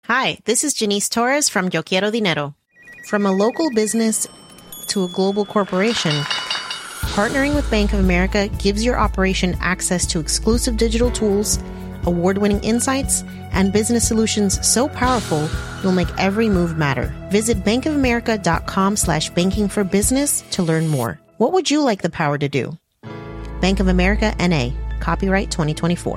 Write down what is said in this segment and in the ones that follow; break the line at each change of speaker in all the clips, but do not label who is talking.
Hi, this is Janice Torres from Yo Quiero Dinero. From a local business to a global corporation, partnering with Bank of America gives your operation access to exclusive digital tools, award-winning insights, and business solutions so powerful you'll make every move matter. Visit bankofamerica.com/banking for business to learn more. What would you like the power to do? Bank of America, N.A. Copyright 2024.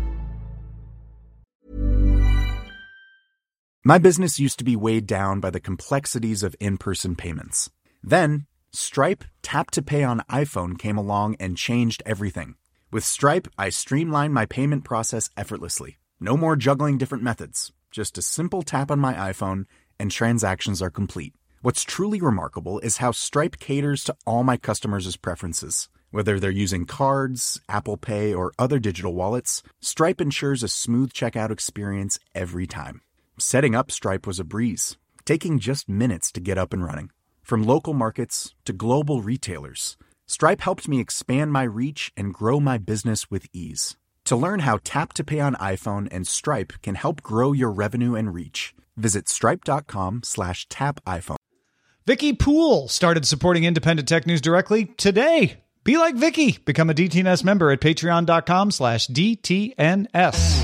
My business used to be weighed down by the complexities of in-person payments. Then, Stripe Tap to Pay on iPhone came along and changed everything. With Stripe, I streamlined my payment process effortlessly. No more juggling different methods. Just a simple tap on my iPhone and transactions are complete. What's truly remarkable is how Stripe caters to all my customers' preferences. Whether they're using cards, Apple Pay, or other digital wallets, Stripe ensures a smooth checkout experience every time. Setting up Stripe was a breeze, taking just minutes to get up and running. From local markets to global retailers, Stripe helped me expand my reach and grow my business with ease. To learn how Tap to Pay on iPhone and Stripe can help grow your revenue and reach, visit stripe.com/tapiphone.
Vicky Poole started supporting Independent Tech News directly today. Be like Vicky. Become a DTNS member at patreon.com/DTNS.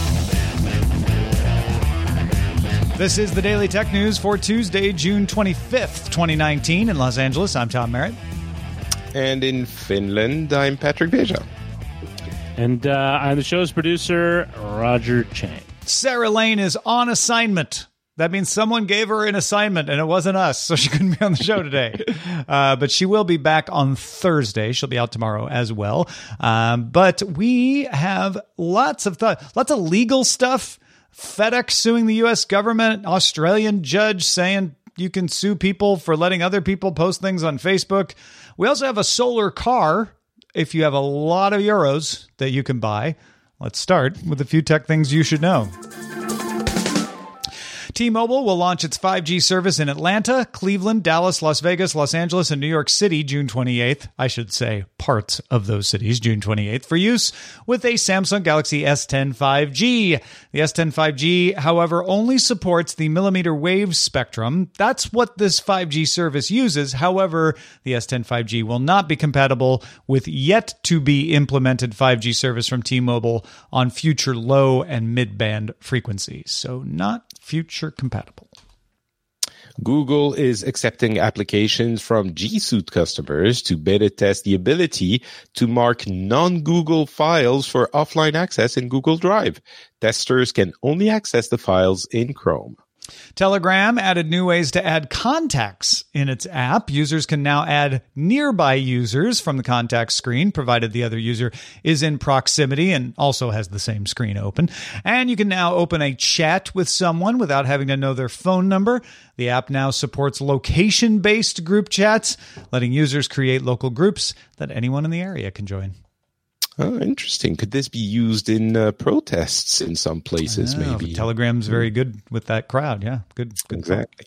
This is the Daily Tech News for Tuesday, June 25th, 2019 in Los Angeles. I'm Tom Merritt.
And in Finland, I'm Patrick Beja.
And I'm the show's producer, Roger Chang.
Sarah Lane is on assignment. That means someone gave her an assignment, and it wasn't us, so she couldn't be on the show today. But she will be back on Thursday. She'll be out tomorrow as well. But we have lots of legal stuff. FedEx suing the U.S. government, Australian judge saying you can sue people for letting other people post things on Facebook. We also have a solar car if you have a lot of euros that you can buy. Let's start with a few tech things you should know. T-Mobile will launch its 5G service in Atlanta, Cleveland, Dallas, Las Vegas, Los Angeles, and New York City June 28th. I should say parts of those cities June 28th for use with a Samsung Galaxy S10 5G. The S10 5G, however, only supports the millimeter wave spectrum. That's what this 5G service uses. However, the S10 5G will not be compatible with yet to be implemented 5G service from T-Mobile on future low and mid-band frequencies. So not future compatible.
Google is accepting applications from G Suite customers to beta test the ability to mark non-Google files for offline access in Google Drive. Testers can only access the files in Chrome.
Telegram added new ways to add contacts in its app. Users can now add nearby users from the contact screen, provided the other user is in proximity and also has the same screen open. And you can now open a chat with someone without having to know their phone number. The app now supports location-based group chats, letting users create local groups that anyone in the area can join.
Oh, interesting. Could this be used in protests in some places, maybe?
Telegram's very good with that crowd. Yeah, good.
Exactly.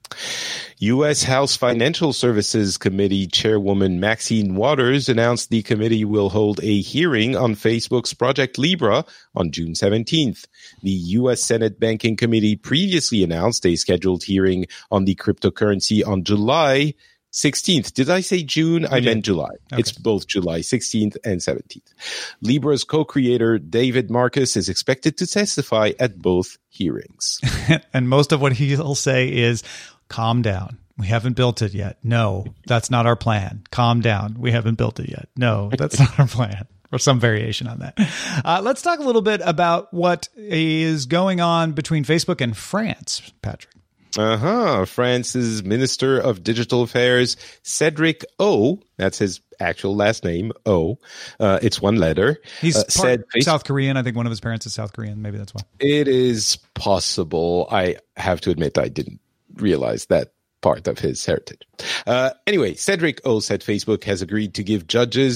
U.S. House Financial Services Committee Chairwoman Maxine Waters announced the committee will hold a hearing on Facebook's Project Libra on June 17th. The U.S. Senate Banking Committee previously announced a scheduled hearing on the cryptocurrency on July 16th. Did I say June? I meant July. Okay. It's both July 16th and 17th. Libra's co-creator David Marcus is expected to testify at both hearings.
And most of what he'll say is, calm down. We haven't built it yet. No, that's not our plan. Calm down. We haven't built it yet. No, that's not our plan. Or some variation on that. Let's talk a little bit about what is going on between Facebook and France, Patrick.
France's Minister of Digital Affairs, Cédric O, that's his actual last name, O. It's one letter.
He's South Korean. I think one of his parents is South Korean. Maybe that's why.
It is possible. I have to admit I didn't realize that part of his heritage. Anyway, Cédric O said Facebook has agreed to give judges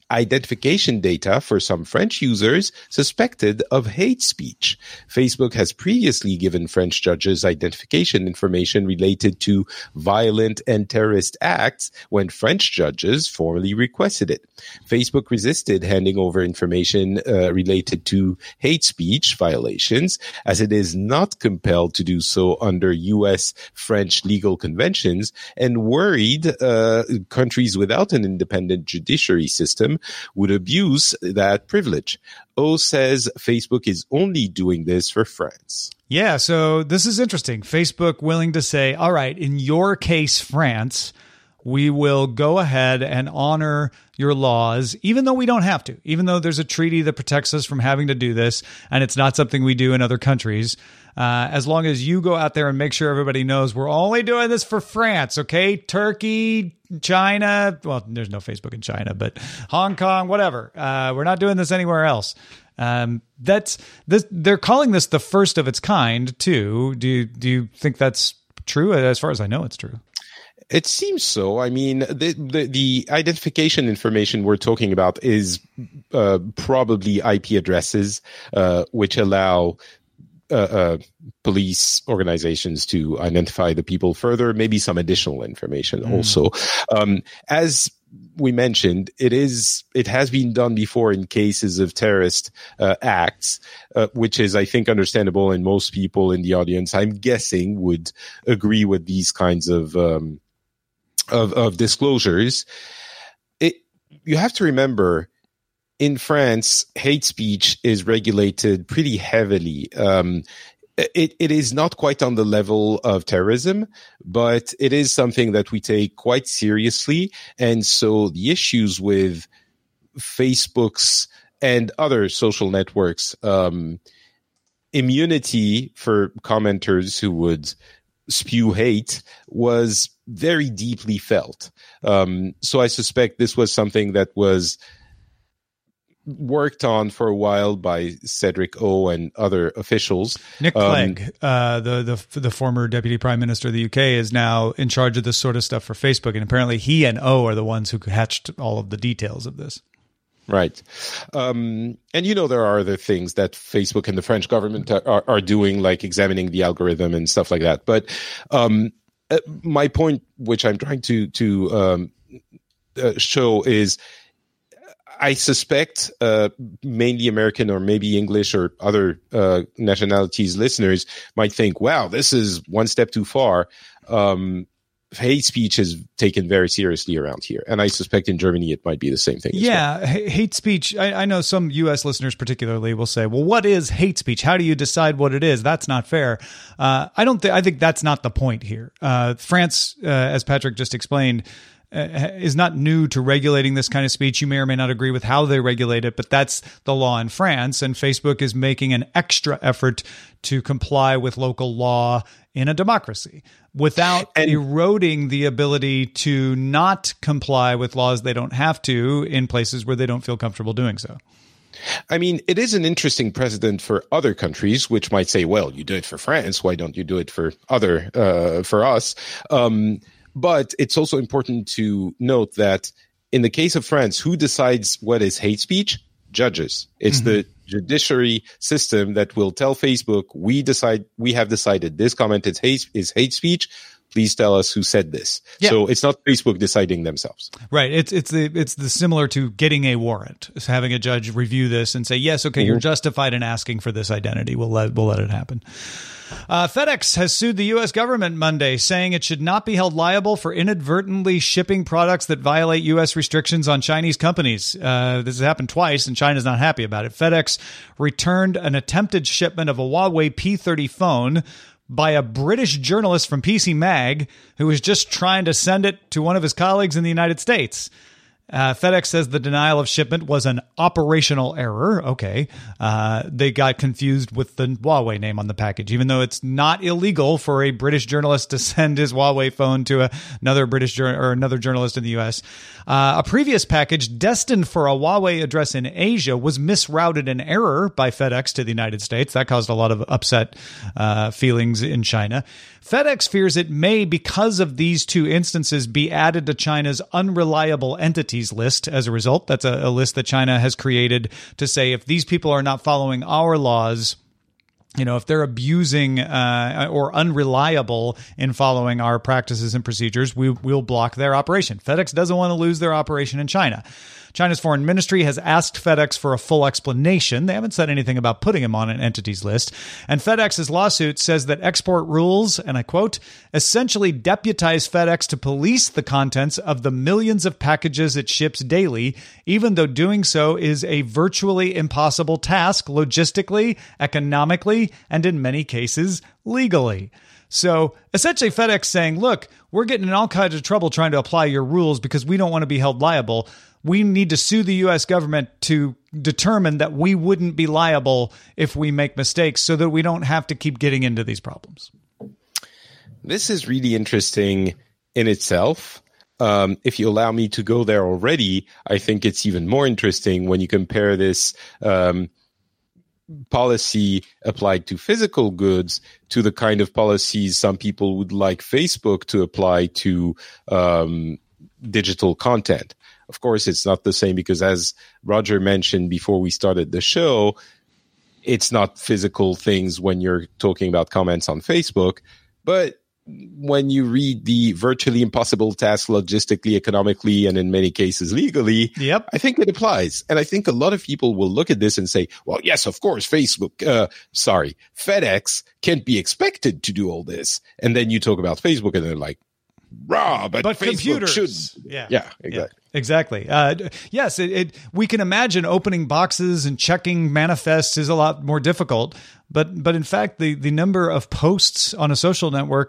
identification data for some French users suspected of hate speech. Facebook has previously given French judges identification information related to violent and terrorist acts when French judges formally requested it. Facebook resisted handing over information related to hate speech violations, as it is not compelled to do so under U.S.-French legal conventions, and worried countries without an independent judiciary system would abuse that privilege. O says Facebook is only doing this for France.
Yeah, so this is interesting. Facebook willing to say, all right, in your case, France, we will go ahead and honor your laws, even though we don't have to, even though there's a treaty that protects us from having to do this, and it's not something we do in other countries. As long as you go out there and make sure everybody knows we're only doing this for France, okay? Turkey, China, well, there's no Facebook in China, but Hong Kong, whatever. We're not doing this anywhere else. That's this. They're calling this the first of its kind, too. Do you think that's true? As far as I know, it's true.
It seems so. I mean, the identification information we're talking about is probably IP addresses, which allow police organizations to identify the people further, maybe some additional information also. As we mentioned, it has been done before in cases of terrorist acts, which is, I think, understandable, and most people in the audience, I'm guessing, would agree with these kinds of disclosures. You have to remember, in France, hate speech is regulated pretty heavily. It is not quite on the level of terrorism, but it is something that we take quite seriously. And so the issues with Facebook's and other social networks, immunity for commenters who would spew hate was very deeply felt. So I suspect this was something that was worked on for a while by Cedric O and other officials.
Nick Clegg, the former deputy prime minister of the UK, is now in charge of this sort of stuff for Facebook, and apparently he and O are the ones who hatched all of the details of this.
Right. And there are other things that Facebook and the French government are doing, like examining the algorithm and stuff like that. But my point, which I'm trying to show, is I suspect mainly American or maybe English or other nationalities listeners might think, wow, this is one step too far. Hate speech is taken very seriously around here. And I suspect in Germany it might be the same thing.
Yeah,
as well.
Hate speech. I know some U.S. listeners particularly will say, well, what is hate speech? How do you decide what it is? That's not fair. I think that's not the point here. France, as Patrick just explained, is not new to regulating this kind of speech. You may or may not agree with how they regulate it, but that's the law in France. And Facebook is making an extra effort to comply with local law in a democracy without eroding the ability to not comply with laws they don't have to in places where they don't feel comfortable doing so.
I mean, it is an interesting precedent for other countries, which might say, well, you do it for France. Why don't you do it for us? But it's also important to note that in the case of France, who decides what is hate speech? Judges. It's the judiciary system that will tell Facebook, we have decided this comment is hate speech. Please tell us who said this. Yeah. So it's not Facebook deciding themselves.
Right. It's the similar to getting a warrant. It's having a judge review this and say, yes, okay, you're justified in asking for this identity. We'll let it happen. FedEx has sued the U.S. government Monday, saying it should not be held liable for inadvertently shipping products that violate U.S. restrictions on Chinese companies. This has happened twice, and China's not happy about it. FedEx returned an attempted shipment of a Huawei P30 phone by a British journalist from PC Mag who was just trying to send it to one of his colleagues in the United States. FedEx says the denial of shipment was an operational error. Okay. They got confused with the Huawei name on the package, even though it's not illegal for a British journalist to send his Huawei phone to another British or another journalist in the U.S. A previous package destined for a Huawei address in Asia was misrouted in error by FedEx to the United States. That caused a lot of upset feelings in China. FedEx fears it may, because of these two instances, be added to China's unreliable entities list as a result. That's a list that China has created to say if these people are not following our laws, if they're abusing or unreliable in following our practices and procedures, we'll block their operation. FedEx doesn't want to lose their operation in China. China's foreign ministry has asked FedEx for a full explanation. They haven't said anything about putting him on an entities list. And FedEx's lawsuit says that export rules, and I quote, essentially deputize FedEx to police the contents of the millions of packages it ships daily, even though doing so is a virtually impossible task logistically, economically, and in many cases, legally. So essentially FedEx saying, look, we're getting in all kinds of trouble trying to apply your rules because we don't want to be held liable. We need to sue the U.S. government to determine that we wouldn't be liable if we make mistakes so that we don't have to keep getting into these problems.
This is really interesting in itself. If you allow me to go there already, I think it's even more interesting when you compare this policy applied to physical goods to the kind of policies some people would like Facebook to apply to digital content. Of course, it's not the same because, as Roger mentioned before we started the show, it's not physical things when you're talking about comments on Facebook. But when you read the virtually impossible task logistically, economically, and in many cases legally,
yep,
I think it applies. And I think a lot of people will look at this and say, well, yes, of course, FedEx can't be expected to do all this. And then you talk about Facebook and they're like, but
computers
should.
Yeah,
exactly.
Yeah, exactly. Yes, we can imagine opening boxes and checking manifests is a lot more difficult. But in fact, the number of posts on a social network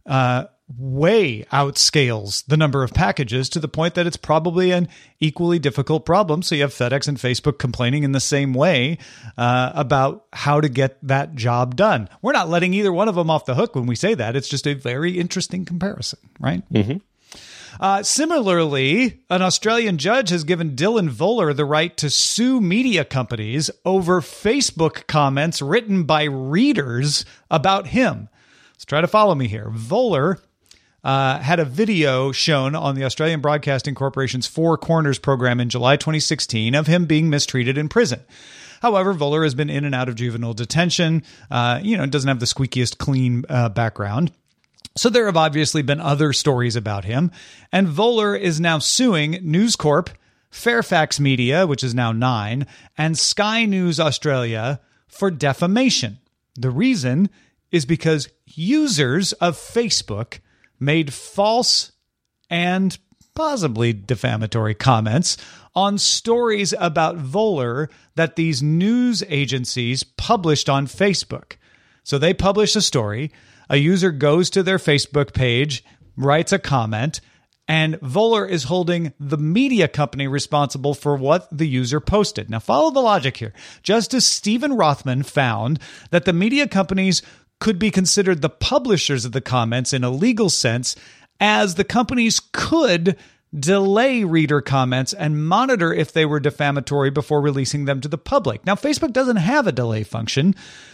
way outscales the number of packages to the point that it's probably an equally difficult problem. So you have FedEx and Facebook complaining in the same way about how to get that job done. We're not letting either one of them off the hook when we say that. It's just a very interesting comparison, right? Mm-hmm. Similarly, an Australian judge has given Dylan Voller the right to sue media companies over Facebook comments written by readers about him. Let's try to follow me here. Voller had a video shown on the Australian Broadcasting Corporation's Four Corners program in July 2016 of him being mistreated in prison. However, Voller has been in and out of juvenile detention, doesn't have the squeakiest clean background. So there have obviously been other stories about him. And Voller is now suing News Corp, Fairfax Media, which is now Nine, and Sky News Australia for defamation. The reason is because users of Facebook made false and possibly defamatory comments on stories about Voller that these news agencies published on Facebook. So they publish a story, a user goes to their Facebook page, writes a comment, and Voller is holding the media company responsible for what the user posted. Now follow the logic here. Justice Stephen Rothman found that the media companies could be considered the publishers of the comments in a legal sense, as the companies could delay reader comments and monitor if they were defamatory before releasing them to the public. Now, Facebook doesn't have a delay function,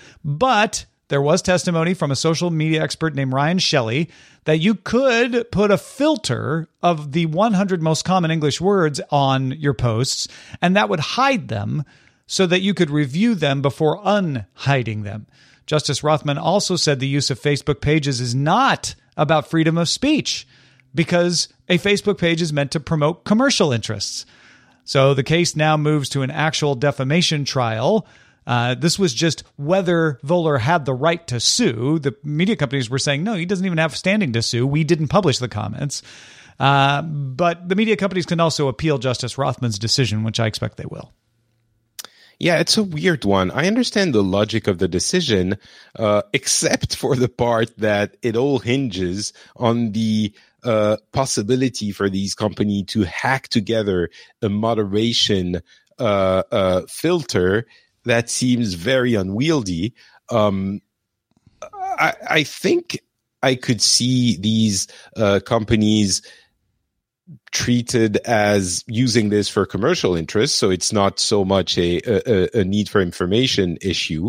but there was testimony from a social media expert named Ryan Shelley that you could put a filter of the 100 most common English words on your posts, and that would hide them so that you could review them before unhiding them. Justice Rothman also said the use of Facebook pages is not about freedom of speech because a Facebook page is meant to promote commercial interests. So the case now moves to an actual defamation trial. This was just whether Voller had the right to sue. The media companies were saying, no, he doesn't even have standing to sue. We didn't publish the comments. But the media companies can also appeal Justice Rothman's decision, which I expect they will.
Yeah, it's a weird one. I understand the logic of the decision, except for the part that it all hinges on the possibility for these companies to hack together a moderation filter that seems very unwieldy. I think I could see these companies treated as using this for commercial interests, so it's not so much a need for information issue.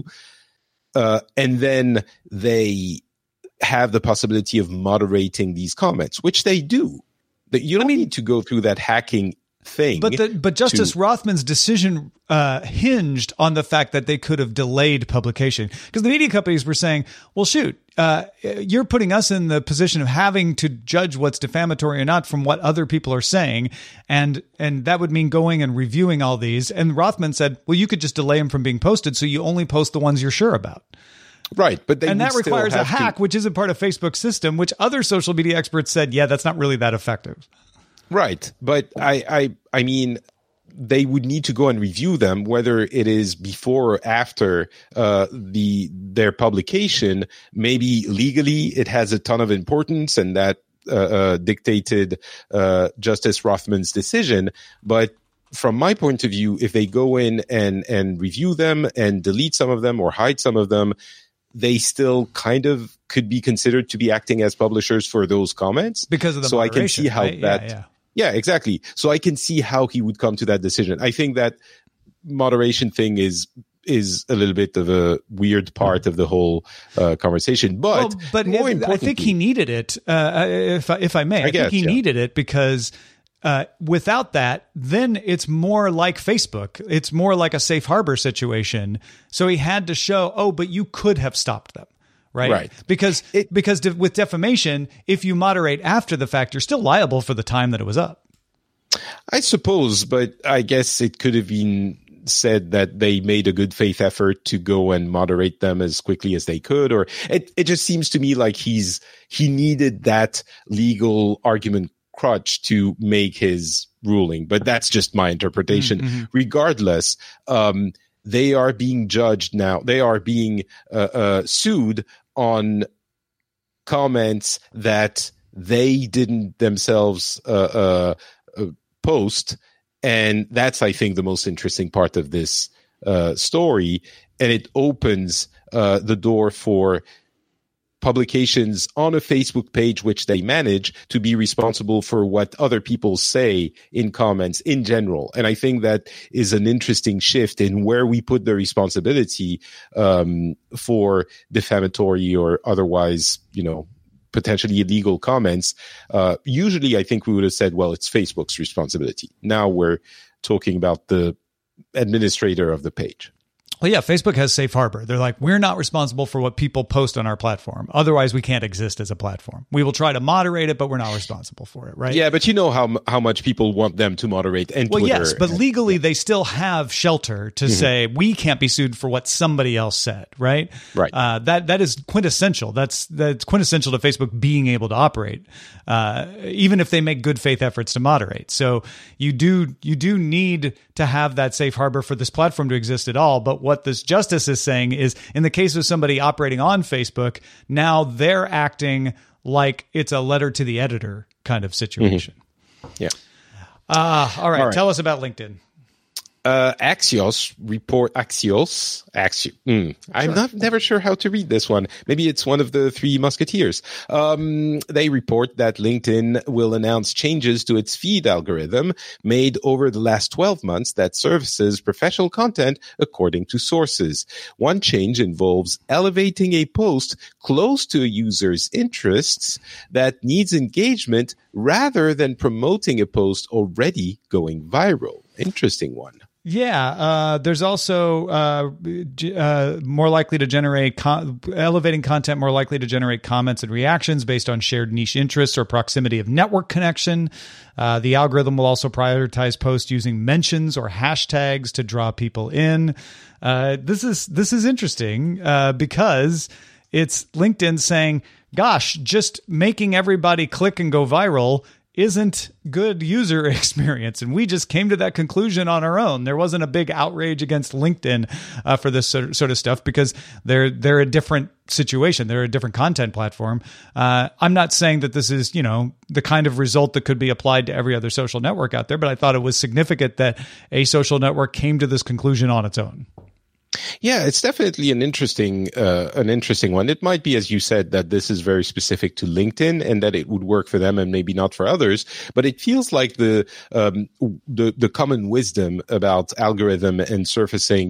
And then they have the possibility of moderating these comments, which they do. You don't need to go through that hacking thing.
But Justice Rothman's decision hinged on the fact that they could have delayed publication, because the media companies were saying, well, shoot, you're putting us in the position of having to judge what's defamatory or not from what other people are saying. And that would mean going and reviewing all these. And Rothman said, well, you could just delay them from being posted, so you only post the ones you're sure about.
Right. But
that requires a hack, which isn't part of Facebook's system, which other social media experts said, yeah, that's not really that effective. Right.
But I mean, they would need to go and review them, whether it is before or after their publication. Maybe legally it has a ton of importance, and that dictated Justice Rothman's decision. But from my point of view, if they go in and review them and delete some of them or hide some of them, they still kind of could be considered to be acting as publishers for those comments.
Because of the
moderation, I can see how
right?
that... Yeah, exactly. So I can see how he would come to that decision. I think that moderation thing is a little bit of a weird part of the whole conversation. But more importantly,
I think he needed it. If I may, I think he needed it because without that, then it's more like Facebook. It's more like a safe harbor situation. So he had to show, but you could have stopped them. Right. Because with defamation, if you moderate after the fact, you're still liable for the time that it was up.
I suppose, but I guess it could have been said that they made a good faith effort to go and moderate them as quickly as they could, or it just seems to me like he needed that legal argument crutch to make his ruling. But that's just my interpretation. Mm-hmm. Regardless, they are being judged now. They are being sued on comments that they didn't themselves post. And that's, I think, the most interesting part of this story. And it opens the door for publications on a Facebook page, which they manage, to be responsible for what other people say in comments in general. And I think that is an interesting shift in where we put the responsibility for defamatory or otherwise, potentially illegal comments. Usually I think we would have said, well, it's Facebook's responsibility. Now we're talking about the administrator of the page.
Well, yeah, Facebook has safe harbor. They're like, we're not responsible for what people post on our platform. Otherwise, we can't exist as a platform. We will try to moderate it, but we're not responsible for it, right?
Yeah, but you know how much people want them to moderate and Twitter.
Well, yes, but legally, they still have shelter to say we can't be sued for what somebody else said, right?
Right.
That is quintessential. That's quintessential to Facebook being able to operate, even if they make good faith efforts to moderate. So you do need to have that safe harbor for this platform to exist at all. But what this justice is saying is, in the case of somebody operating on Facebook, now they're acting like it's a letter to the editor kind of situation.
Mm-hmm. Yeah.
All right. Tell us about LinkedIn.
Axios. I'm never sure how to read this one. Maybe it's one of the Three Musketeers. They report that LinkedIn will announce changes to its feed algorithm made over the last 12 months that services professional content according to sources. One change involves elevating a post close to a user's interests that needs engagement rather than promoting a post already going viral. Interesting one.
Yeah, there's also more likely to generate elevating content more likely to generate comments and reactions based on shared niche interests or proximity of network connection. The algorithm will also prioritize posts using mentions or hashtags to draw people in. This is interesting because it's LinkedIn saying, "Gosh, just making everybody click and go viral isn't good user experience. And we just came to that conclusion on our own. There wasn't a big outrage against LinkedIn for this sort of stuff because they're a different situation. They're a different content platform. I'm not saying that this is, the kind of result that could be applied to every other social network out there, but I thought it was significant that a social network came to this conclusion on its own.
Yeah, it's definitely an interesting one. It might be, as you said, that this is very specific to LinkedIn and that it would work for them and maybe not for others. But it feels like the common wisdom about algorithm and surfacing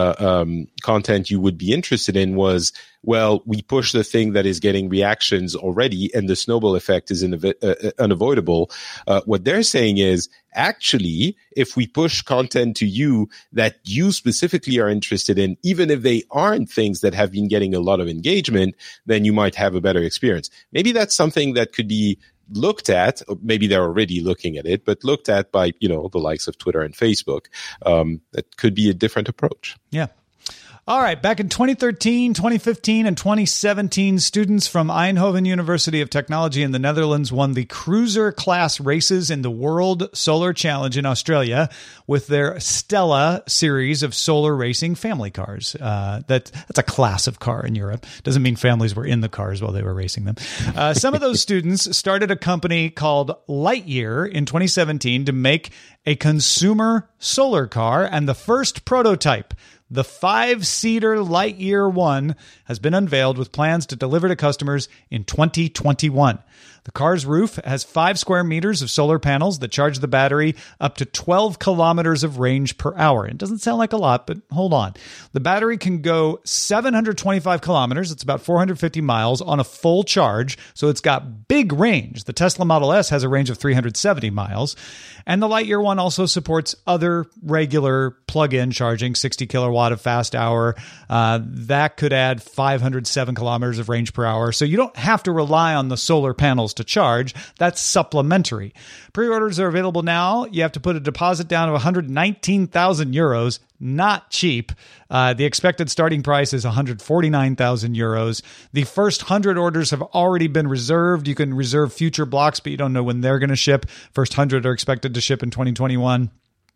content you would be interested in was, well, we push the thing that is getting reactions already, and the snowball effect is unavoidable. What they're saying is, actually, if we push content to you that you specifically are interested in, even if they aren't things that have been getting a lot of engagement, then you might have a better experience. Maybe that's something that could be looked at, or maybe they're already looking at it, but looked at by, the likes of Twitter and Facebook. That could be a different approach.
Yeah. All right. Back in 2013, 2015, and 2017, students from Eindhoven University of Technology in the Netherlands won the cruiser class races in the World Solar Challenge in Australia with their Stella series of solar racing family cars. That's a class of car in Europe. Doesn't mean families were in the cars while they were racing them. Some of those students started a company called Lightyear in 2017 to make a consumer solar car, and the first prototype, the 5-seater Lightyear 1, has been unveiled with plans to deliver to customers in 2021. The car's roof has 5 square meters of solar panels that charge the battery up to 12 kilometers of range per hour. It doesn't sound like a lot, but hold on. The battery can go 725 kilometers, it's about 450 miles, on a full charge, so it's got big range. The Tesla Model S has a range of 370 miles, and the Lightyear 1 also supports other regular plug-in charging, 60 kilowatt of fast hour. That could add 507 kilometers of range per hour, so you don't have to rely on the solar panels to charge. That's supplementary. Pre-orders are available now. You have to put a deposit down of 119,000 euros. Not cheap. The expected starting price is 149,000 euros. The first 100 orders have already been reserved. You can reserve future blocks, but you don't know when they're going to ship. First 100 are expected to ship in 2021.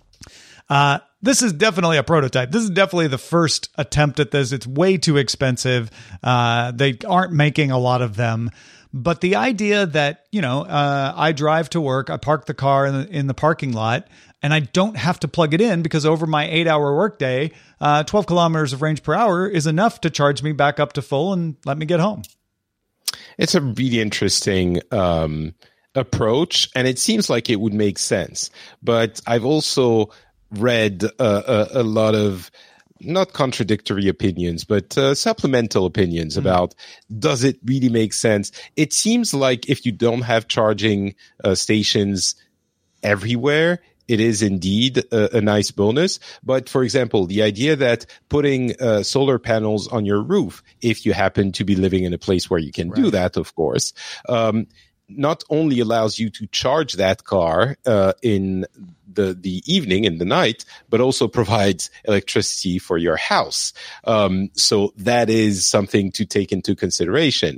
This is definitely a prototype. This is definitely the first attempt at this. It's way too expensive. They aren't making a lot of them. But the idea that, I drive to work, I park the car in the parking lot, and I don't have to plug it in because over my 8-hour workday, 12 kilometers of range per hour is enough to charge me back up to full and let me get home.
It's a really interesting approach, and it seems like it would make sense. But I've also read a lot of not contradictory opinions, but supplemental opinions about, does it really make sense? It seems like if you don't have charging stations everywhere, it is indeed a nice bonus. But for example, the idea that putting solar panels on your roof, if you happen to be living in a place where you can do that, of course, not only allows you to charge that car in the evening, in the night, but also provides electricity for your house. So that is something to take into consideration.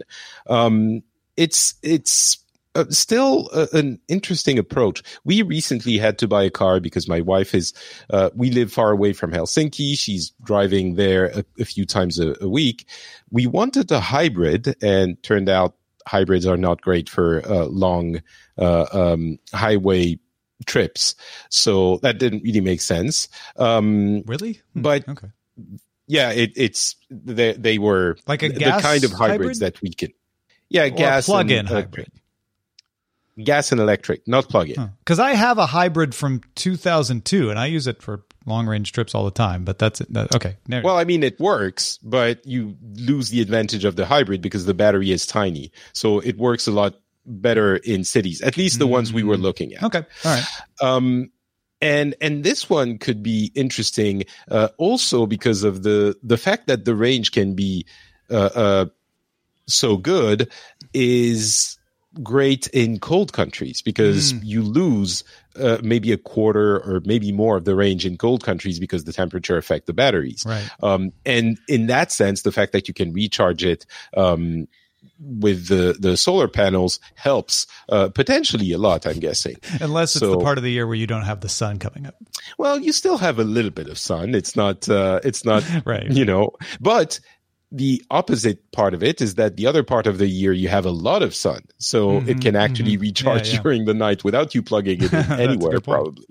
It's still an interesting approach. We recently had to buy a car because my wife we live far away from Helsinki. She's driving there a few times a week. We wanted a hybrid, and turned out hybrids are not great for long highway trips. So that didn't really make sense.
Really?
But
okay.
Yeah, they were
like a gas
the kind of hybrids
hybrid?
that we can. Yeah, gas
plug-in hybrid.
Gas and electric, not plug-in.
Because I have a hybrid from 2002, and I use it for long-range trips all the time. But that's it. Okay.
Well, I mean, it works, but you lose the advantage of the hybrid because the battery is tiny. So it works a lot better in cities, at least the ones we were looking at.
Okay. All right.
And this one could be interesting also because of the fact that the range can be so good is great in cold countries because you lose maybe a quarter or maybe more of the range in cold countries because the temperature affects the batteries.
Right.
And in that sense, the fact that you can recharge it with the solar panels helps potentially a lot, I'm guessing.
Unless it's the part of the year where you don't have the sun coming up.
Well, you still have a little bit of sun. It's not
right.
But the opposite part of it is that the other part of the year you have a lot of sun. So it can actually recharge during the night without you plugging it in anywhere, probably.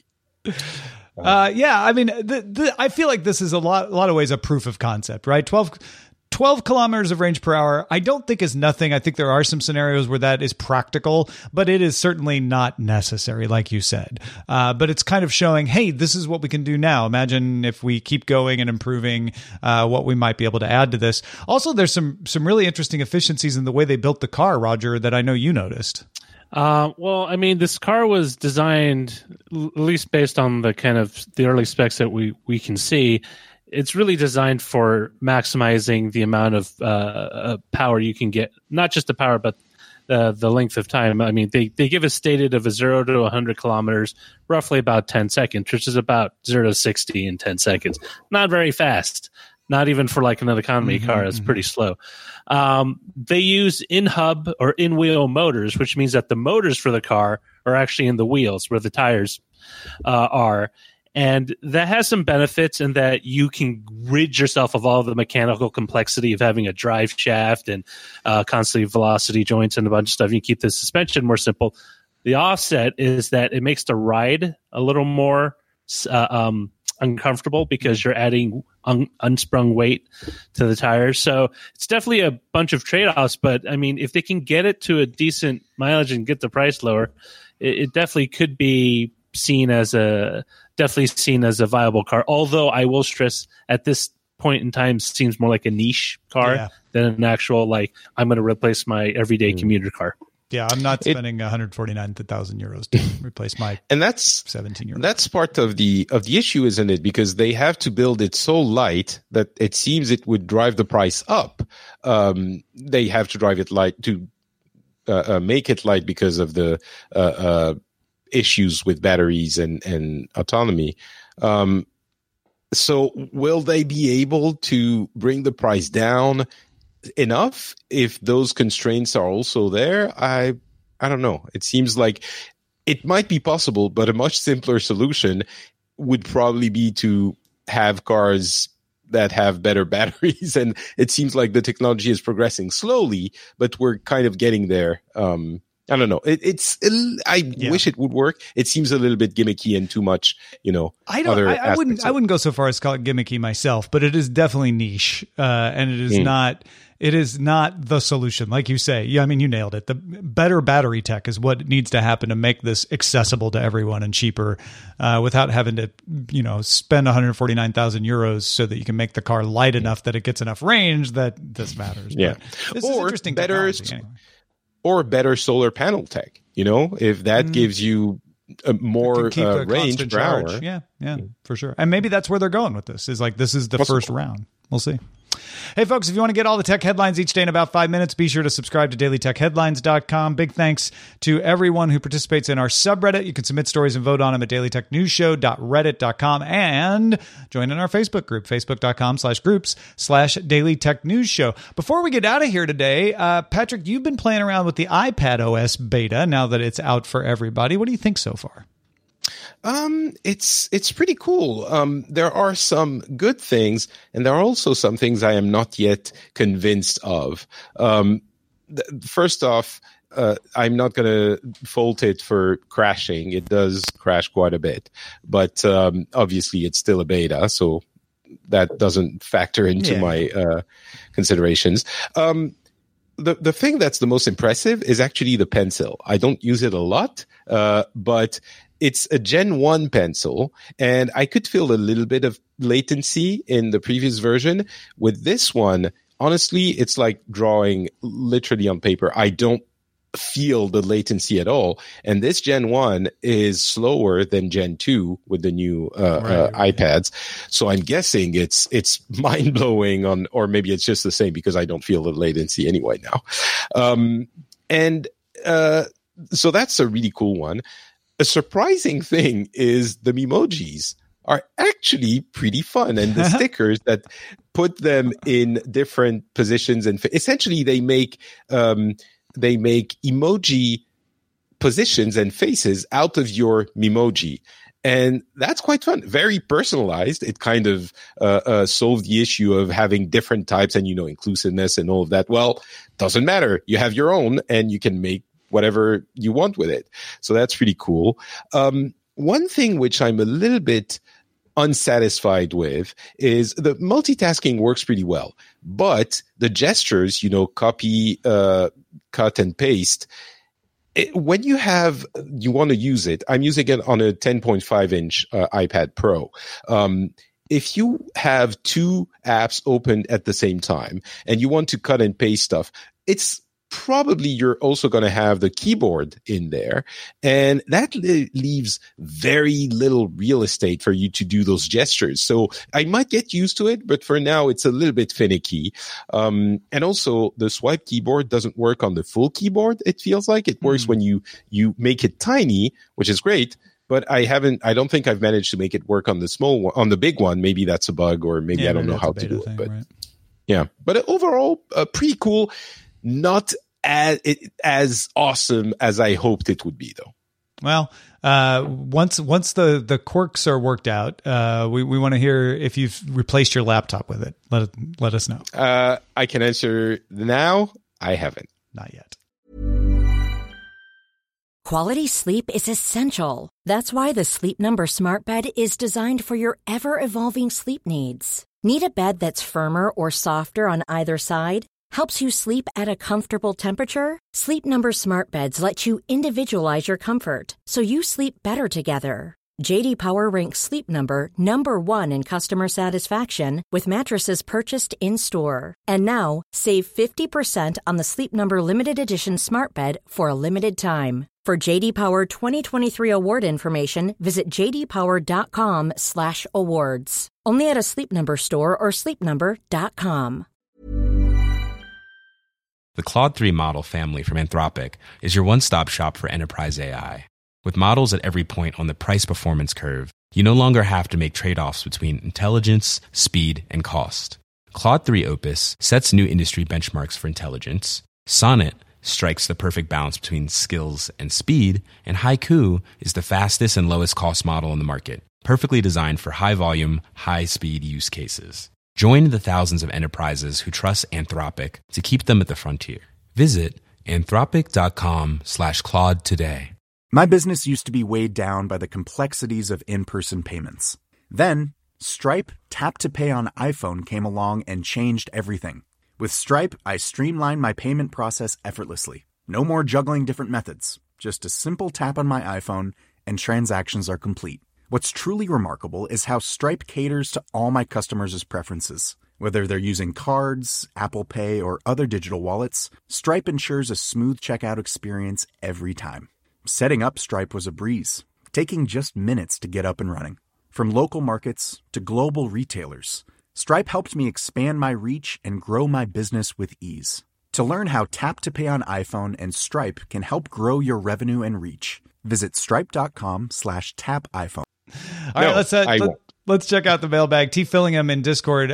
I mean, I feel like this is a lot of ways a proof of concept, right? 12 kilometers of range per hour, I don't think is nothing. I think there are some scenarios where that is practical, but it is certainly not necessary, like you said. But it's kind of showing, hey, this is what we can do now. Imagine if we keep going and improving what we might be able to add to this. Also, there's some really interesting efficiencies in the way they built the car, Roger, that I know you noticed.
Well, I mean, this car was designed, at least based on the kind of the early specs that we can see. It's really designed for maximizing the amount of power you can get, not just the power, but the length of time. I mean, they give a stated of a 0 to 100 kilometers, roughly about 10 seconds, which is about 0 to 60 in 10 seconds. Not very fast. Not even for like an economy car. It's pretty slow. They use in-hub or in-wheel motors, which means that the motors for the car are actually in the wheels where the tires are. And that has some benefits in that you can rid yourself of all the mechanical complexity of having a drive shaft and constantly velocity joints and a bunch of stuff. You keep the suspension more simple. The offset is that it makes the ride a little more uncomfortable because you're adding unsprung weight to the tires. So it's definitely a bunch of trade-offs. But, I mean, if they can get it to a decent mileage and get the price lower, it definitely could be seen as a viable car. Although I will stress at this point in time seems more like a niche car than an actual, like, I'm going to replace my everyday commuter car.
Yeah, I'm not spending 149,000 euros to replace my
and that's
17 euros.
That's part of the issue, isn't it? Because they have to build it so light that it seems it would drive the price up. They have to drive it light to make it light because of the issues with batteries and autonomy. So will they be able to bring the price down enough if those constraints are also there? I don't know. It seems like it might be possible, but a much simpler solution would probably be to have cars that have better batteries. And it seems like the technology is progressing slowly, but we're kind of getting there. I don't know. I wish it would work. It seems a little bit gimmicky and too much,
I wouldn't go so far as to call it gimmicky myself, but it is definitely niche, and it is not. It is not the solution, like you say. Yeah, I mean, you nailed it. The better battery tech is what needs to happen to make this accessible to everyone and cheaper, without having to, spend 149,000 euros so that you can make the car light enough that it gets enough range that this matters.
Yeah,
this is interesting.
Or better solar panel tech, if that gives you more range per hour.
Yeah, for sure. And maybe that's where they're going with this. Is like, this is the first round. We'll see. Hey, folks, if you want to get all the tech headlines each day in about 5 minutes, be sure to subscribe to dailytechheadlines.com. Big thanks to everyone who participates in our subreddit. You can submit stories and vote on them at dailytechnewsshow.reddit.com and join in our Facebook group, facebook.com/groups/dailytechnewsshow. Before we get out of here today, Patrick, you've been playing around with the iPad OS beta now that it's out for everybody. What do you think so far?
It's pretty cool. There are some good things, and there are also some things I am not yet convinced of. First off, I'm not going to fault it for crashing. It does crash quite a bit, but obviously it's still a beta, so that doesn't factor into my considerations. The thing that's the most impressive is actually the pencil. I don't use it a lot, but it's a Gen 1 pencil, and I could feel a little bit of latency in the previous version. With this one, honestly, it's like drawing literally on paper. I don't feel the latency at all. And this Gen 1 is slower than Gen 2 with the new iPads. So I'm guessing it's mind-blowing or maybe it's just the same because I don't feel the latency anyway now. So that's a really cool one. A surprising thing is the Memojis are actually pretty fun. And the stickers that put them in different positions, and essentially they make emoji positions and faces out of your Memoji. And that's quite fun. Very personalized. It kind of solved the issue of having different types and, inclusiveness and all of that. Well, doesn't matter. You have your own and you can make whatever you want with it. So that's pretty cool. One thing which I'm a little bit unsatisfied with is the multitasking works pretty well, but the gestures, copy, cut and paste, when you want to use it, I'm using it on a 10.5 inch iPad Pro. If you have two apps open at the same time and you want to cut and paste stuff, it's probably you're also going to have the keyboard in there, and that leaves very little real estate for you to do those gestures. So I might get used to it, but for now it's a little bit finicky. And also the swipe keyboard doesn't work on the full keyboard. It feels like it works when you make it tiny, which is great. But I don't think I've managed to make it work on the small one, on the big one. Maybe that's a bug, or maybe I don't know how to do it. But
right?
Yeah, but overall, pretty cool. Not as awesome as I hoped it would be, though.
Well, once the quirks are worked out, we want to hear if you've replaced your laptop with it. Let us know.
I can answer now. I haven't.
Not yet.
Quality sleep is essential. That's why the Sleep Number Smart Bed is designed for your ever-evolving sleep needs. Need a bed that's firmer or softer on either side? Helps you sleep at a comfortable temperature? Sleep Number Smart Beds let you individualize your comfort, so you sleep better together. J.D. Power ranks Sleep Number number 1 in customer satisfaction with mattresses purchased in-store. And now, save 50% on the Sleep Number Limited Edition Smart Bed for a limited time. For J.D. Power 2023 award information, visit jdpower.com/awards. Only at a Sleep Number store or sleepnumber.com.
The Claude 3 model family from Anthropic is your one-stop shop for enterprise AI. With models at every point on the price-performance curve, you no longer have to make trade-offs between intelligence, speed, and cost. Claude 3 Opus sets new industry benchmarks for intelligence. Sonnet strikes the perfect balance between skills and speed. And Haiku is the fastest and lowest cost model in the market, perfectly designed for high-volume, high-speed use cases. Join the thousands of enterprises who trust Anthropic to keep them at the frontier. Visit anthropic.com/Claude today.
My business used to be weighed down by the complexities of in-person payments. Then, Stripe Tap to Pay on iPhone came along and changed everything. With Stripe, I streamlined my payment process effortlessly. No more juggling different methods. Just a simple tap on my iPhone and transactions are complete. What's truly remarkable is how Stripe caters to all my customers' preferences. Whether they're using cards, Apple Pay, or other digital wallets, Stripe ensures a smooth checkout experience every time. Setting up Stripe was a breeze, taking just minutes to get up and running. From local markets to global retailers, Stripe helped me expand my reach and grow my business with ease. To learn how Tap to Pay on iPhone and Stripe can help grow your revenue and reach, visit stripe.com/tapiphone.
All right, let's check out the mailbag. TL Fillingham in Discord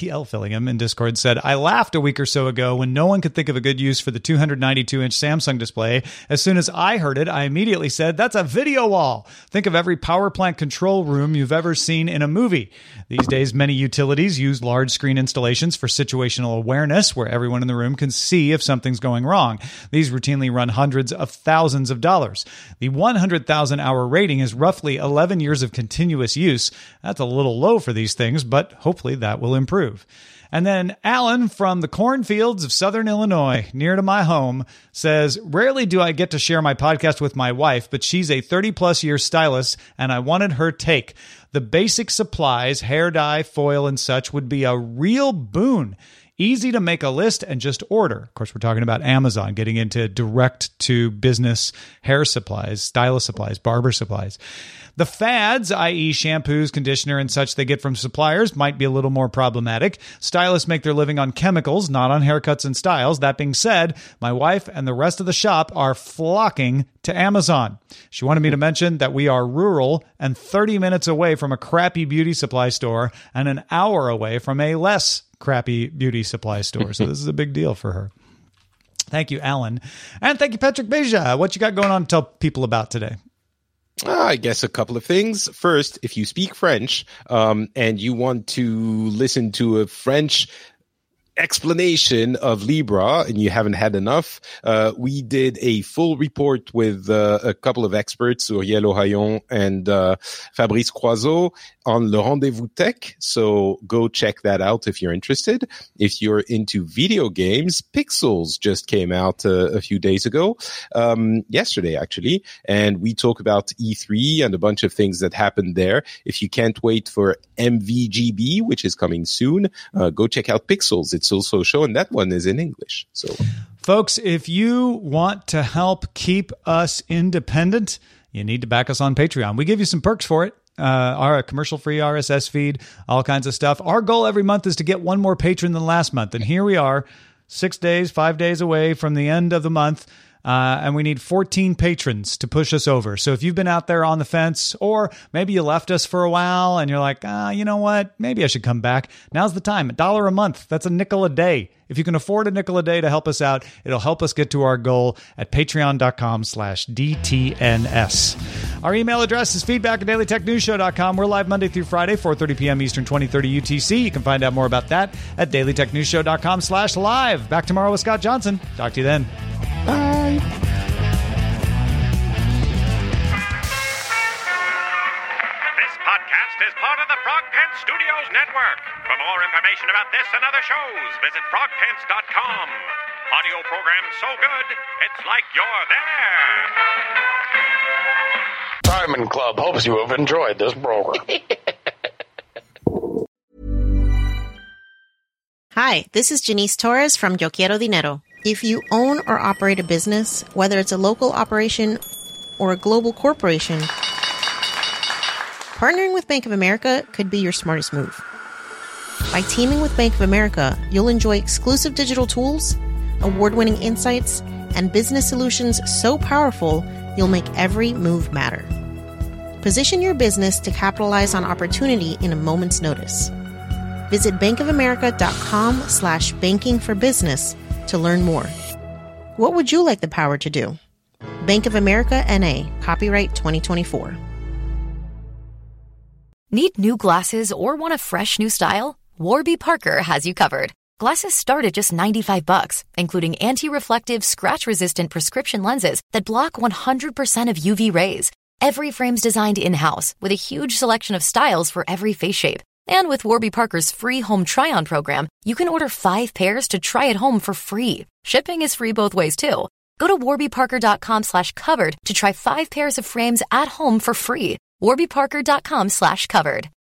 said, I laughed a week or so ago when no one could think of a good use for the 292-inch Samsung display. As soon as I heard it, I immediately said, that's a video wall. Think of every power plant control room you've ever seen in a movie. These days, many utilities use large screen installations for situational awareness, where everyone in the room can see if something's going wrong. These routinely run hundreds of thousands of dollars. The 100,000-hour rating is roughly 11 years of continuous use. That's a little low for these things, but hopefully that will improve. And then Alan from the cornfields of Southern Illinois, near to my home, says, rarely do I get to share my podcast with my wife, but she's a 30-plus year stylist, and I wanted her take. The basic supplies, hair dye, foil, and such would be a real boon. Easy to make a list and just order. Of course, we're talking about Amazon, getting into direct-to-business hair supplies, stylist supplies, barber supplies. The fads, i.e. shampoos, conditioner, and such they get from suppliers might be a little more problematic. Stylists make their living on chemicals, not on haircuts and styles. That being said, my wife and the rest of the shop are flocking to Amazon. She wanted me to mention that we are rural and 30 minutes away from a crappy beauty supply store and an hour away from a less crappy beauty supply store. So this is a big deal for her. Thank you, Alan. And thank you, Patrick Beja. What you got going on to tell people about today?
I guess a couple of things. First, if you speak French and you want to listen to a French explanation of Libra and you haven't had enough, we did a full report with a couple of experts, Uriel Ohayon and Fabrice Croiseau, on Le Rendezvous Tech. So go check that out if you're interested. If you're into video games, Pixels just came out a few days ago, yesterday actually, and we talk about E3 and a bunch of things that happened there. If you can't wait for MVGB, which is coming soon, go check out Pixels. It's also shown. That one is in English. So,
folks, if you want to help keep us independent, you need to back us on Patreon. We give you some perks for it. Our commercial-free RSS feed, all kinds of stuff. Our goal every month is to get one more patron than last month. And here we are, 5 days away from the end of the month. And we need 14 patrons to push us over. So if you've been out there on the fence, or maybe you left us for a while and you're like, you know what? Maybe I should come back. Now's the time. $1 a month. That's a nickel a day. If you can afford a nickel a day to help us out, it'll help us get to our goal at patreon.com/DTNS. Our email address is feedback@dailytechnewsshow.com. We're live Monday through Friday, 4:30 p.m. Eastern, 20:30 UTC. You can find out more about that at dailytechnewsshow.com/live. Back tomorrow with Scott Johnson. Talk to you then.
bye.
This podcast is part of the Frog Pants Studios Network. For more information about this and other shows, visit frogpants.com. Audio program so good, it's like you're there.
Diamond Club hopes you have enjoyed this program.
Hi, this is Janice Torres from Yo Quiero Dinero. If you own or operate a business, whether it's a local operation or a global corporation, partnering with Bank of America could be your smartest move. By teaming with Bank of America, you'll enjoy exclusive digital tools, award-winning insights, and business solutions so powerful, you'll make every move matter. Position your business to capitalize on opportunity in a moment's notice. Visit bankofamerica.com/banking for business to learn more. What would you like the power to do? Bank of America N.A., copyright 2024.
Need new glasses or want a fresh new style? Warby Parker has you covered. Glasses start at just $95, including anti-reflective, scratch-resistant prescription lenses that block 100% of UV rays. Every frame's designed in-house with a huge selection of styles for every face shape. And with Warby Parker's free home try-on program, you can order 5 pairs to try at home for free. Shipping is free both ways, too. Go to warbyparker.com/covered to try 5 pairs of frames at home for free. warbyparker.com/covered.